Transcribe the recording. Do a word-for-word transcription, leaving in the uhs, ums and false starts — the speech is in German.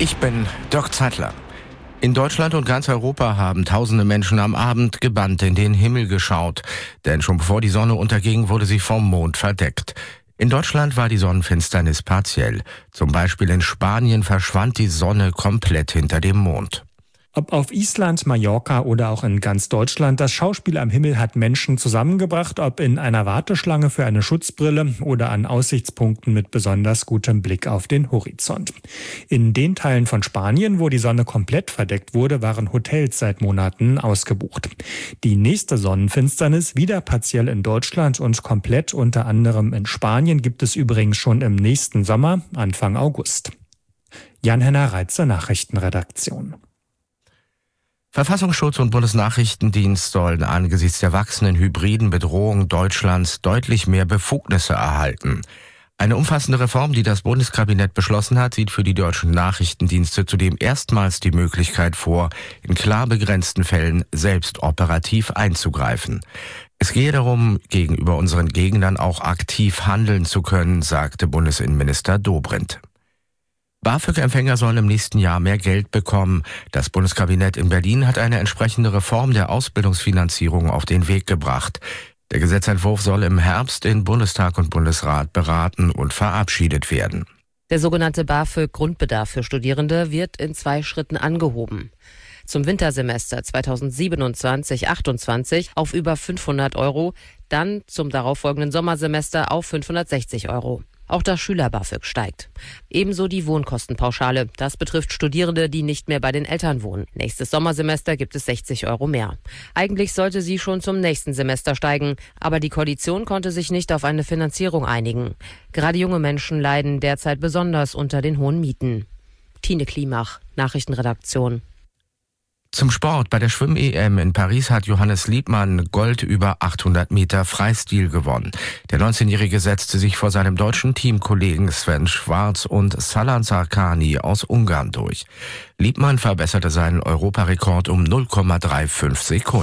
Ich bin Dirk Zeitler. In Deutschland und ganz Europa haben tausende Menschen am Abend gebannt in den Himmel geschaut. Denn schon bevor die Sonne unterging, wurde sie vom Mond verdeckt. In Deutschland war die Sonnenfinsternis partiell. Zum Beispiel in Spanien verschwand die Sonne komplett hinter dem Mond. Ob auf Island, Mallorca oder auch in ganz Deutschland, das Schauspiel am Himmel hat Menschen zusammengebracht, ob in einer Warteschlange für eine Schutzbrille oder an Aussichtspunkten mit besonders gutem Blick auf den Horizont. In den Teilen von Spanien, wo die Sonne komplett verdeckt wurde, waren Hotels seit Monaten ausgebucht. Die nächste Sonnenfinsternis, wieder partiell in Deutschland und komplett unter anderem in Spanien, gibt es übrigens schon im nächsten Sommer, Anfang August. Jan-Henner Reitze, Nachrichtenredaktion. Verfassungsschutz und Bundesnachrichtendienst sollen angesichts der wachsenden hybriden Bedrohung Deutschlands deutlich mehr Befugnisse erhalten. Eine umfassende Reform, die das Bundeskabinett beschlossen hat, sieht für die deutschen Nachrichtendienste zudem erstmals die Möglichkeit vor, in klar begrenzten Fällen selbst operativ einzugreifen. Es gehe darum, gegenüber unseren Gegnern auch aktiv handeln zu können, sagte Bundesinnenminister Dobrindt. BAföG-Empfänger sollen im nächsten Jahr mehr Geld bekommen. Das Bundeskabinett in Berlin hat eine entsprechende Reform der Ausbildungsfinanzierung auf den Weg gebracht. Der Gesetzentwurf soll im Herbst in Bundestag und Bundesrat beraten und verabschiedet werden. Der sogenannte BAföG-Grundbedarf für Studierende wird in zwei Schritten angehoben. Zum Wintersemester zweitausendsiebenundzwanzig achtundzwanzig auf über fünfhundert Euro, dann zum darauffolgenden Sommersemester auf fünfhundertsechzig Euro. Auch das Schüler-BAföG steigt. Ebenso die Wohnkostenpauschale. Das betrifft Studierende, die nicht mehr bei den Eltern wohnen. Nächstes Sommersemester gibt es sechzig Euro mehr. Eigentlich sollte sie schon zum nächsten Semester steigen, aber die Koalition konnte sich nicht auf eine Finanzierung einigen. Gerade junge Menschen leiden derzeit besonders unter den hohen Mieten. Tine Klimach, Nachrichtenredaktion. Zum Sport. Bei der Schwimm-E M in Paris hat Johannes Liebmann Gold über achthundert Meter Freistil gewonnen. Der neunzehnjährige setzte sich vor seinem deutschen Teamkollegen Sven Schwarz und Salan Sarkani aus Ungarn durch. Liebmann verbesserte seinen Europarekord um null Komma fünfunddreißig Sekunden.